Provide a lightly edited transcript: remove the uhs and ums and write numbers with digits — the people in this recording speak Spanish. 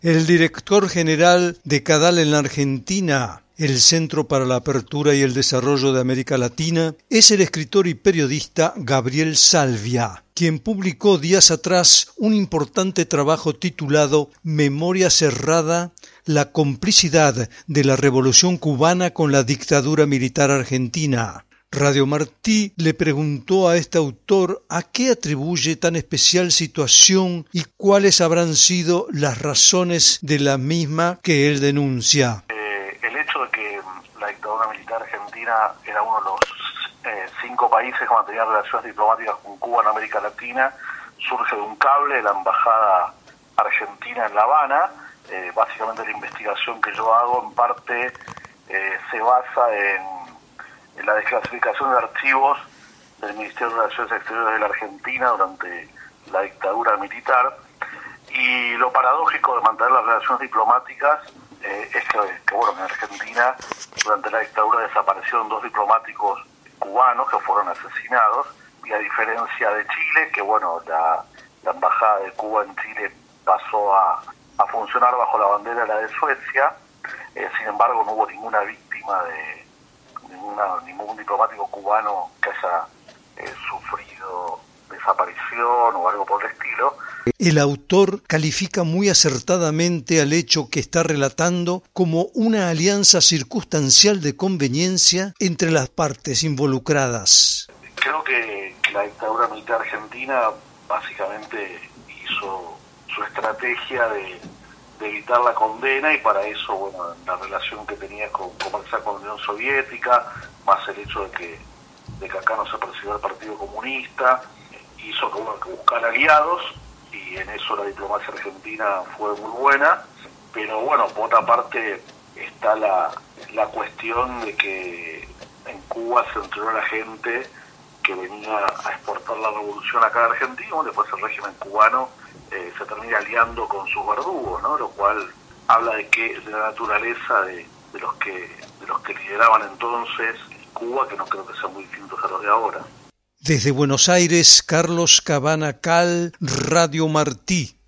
El director general de CADAL en la Argentina, el Centro para la Apertura y el Desarrollo de América Latina, es el escritor y periodista Gabriel Salvia, quien publicó días atrás un importante trabajo titulado Memoria cerrada, la complicidad de la Revolución cubana con la dictadura militar argentina. Radio Martí le preguntó a este autor a qué atribuye tan especial situación y cuáles habrán sido las razones de la misma que él denuncia. El hecho de que la dictadura militar argentina era uno de los 5 países que mantenían relaciones diplomáticas con Cuba en América Latina surge de un cable de la embajada argentina en La Habana. Básicamente la investigación que yo hago en parte se basa en la desclasificación de archivos del Ministerio de Relaciones Exteriores de la Argentina durante la dictadura militar, y lo paradójico de mantener las relaciones diplomáticas es que bueno, en Argentina durante la dictadura desaparecieron 2 diplomáticos cubanos que fueron asesinados, y a diferencia de Chile, que bueno, la embajada de Cuba en Chile pasó a funcionar bajo la bandera de la de Suecia, sin embargo no hubo ninguna víctima ningún diplomático cubano que haya sufrido desaparición o algo por el estilo. El autor califica muy acertadamente al hecho que está relatando como una alianza circunstancial de conveniencia entre las partes involucradas. Creo que la dictadura militar argentina básicamente hizo su estrategia de evitar la condena, y para eso, bueno, la relación que tenía comercial con la Unión Soviética, más el hecho de que acá no se persiguió el Partido Comunista, hizo que buscar aliados, y en eso la diplomacia argentina fue muy buena. Pero bueno, por otra parte está la cuestión de que en Cuba se entrenó a la gente que venía a exportar la revolución acá en Argentina, después el régimen cubano se termina aliando con sus verdugos, ¿no? Lo cual habla de la naturaleza de los que lideraban entonces Cuba, que no creo que sean muy distintos a los de ahora. Desde Buenos Aires, Carlos Cabana Cal, Radio Martí.